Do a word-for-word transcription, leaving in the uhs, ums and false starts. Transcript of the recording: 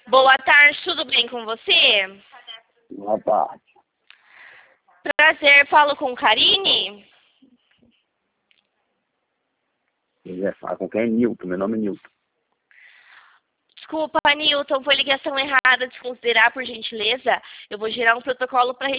Boa tarde, tudo bem com você? Boa tarde. Prazer, falo com Karine? Quiser falar com quem? Nilton, meu nome é Nilton. Desculpa, Nilton, foi ligação errada, desconsiderar por gentileza. Eu vou gerar um protocolo para